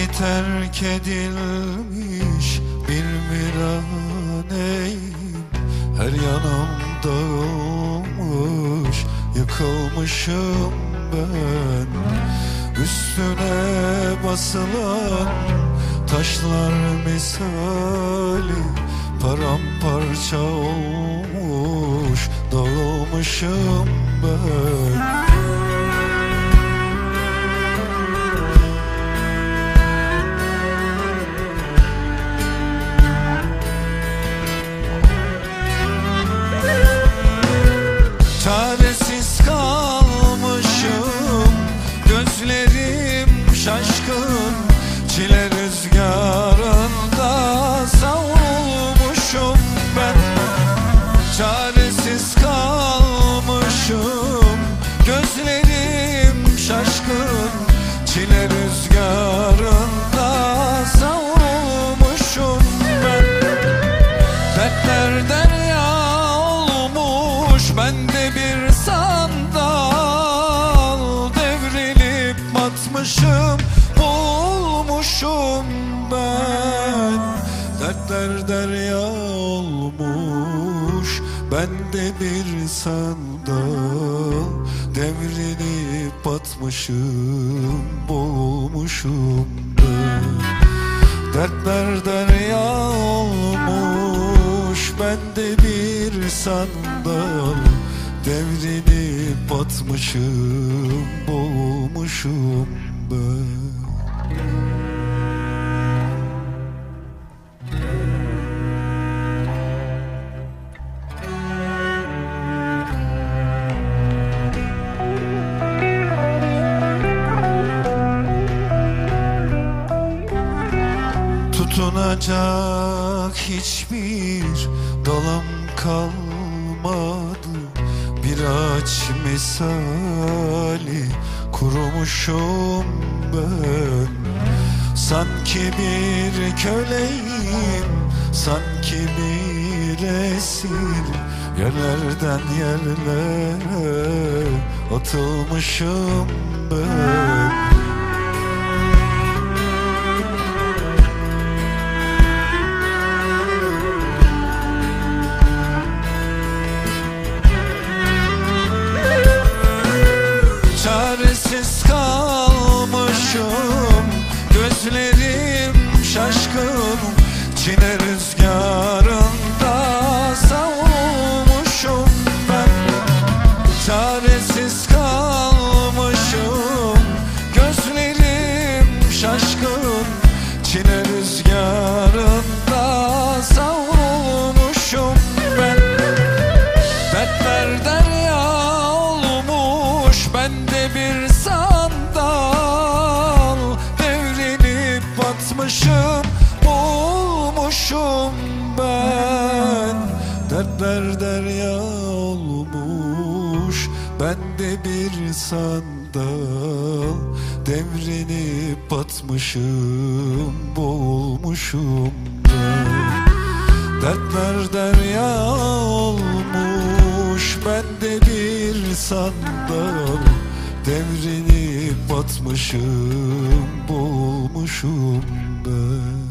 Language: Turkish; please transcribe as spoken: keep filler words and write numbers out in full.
terk edilmiş bir viraneyim. Her yanım dağılmış, yıkılmışım ben. Üstüne basılan taşlar misali paramparça olmuş, dağılmışım ben. Çaresiz kalmışım, gözlerim şaşkın, çile rüzgarında savrulmuşum ben. Çaresiz kalmışım, gözlerim şaşkın, çile rüzgarında savrulmuşum ben. Dertler derya olmuş, bende bir sandal, devrilip batmışım, boğulmuşum ben. Dertler derya olmuş, bende bir sandal, devrilip batmışım, boğulmuşum ben. Dertler derya olmuş, bende bir sandal, devrilip batmışım, boğulmuşum ben. Tutunacak hiçbir dalım kalmadı, bir ağaç misali kurumuşum ben. Sanki bir köleyim, sanki bir esir, yerlerden yerlere atılmışım ben. Çaresiz kalmışım, gözlerim şaşkın, çile rüzgarında savrulmuşum ben. Çaresiz kalmışım, gözlerim şaşkın, çile rüzgarında savrulmuşum ben. Dertler derya olmuş, bende bir sandal, devrilip batmışım, boğulmuşum ben. Dertler derya olmuş, bende bir sandal, devrilip batmışım, boğulmuşum ben. Dertler derya olmuş, bende bir sandal, devrilip batmışım, boğulmuşum ben.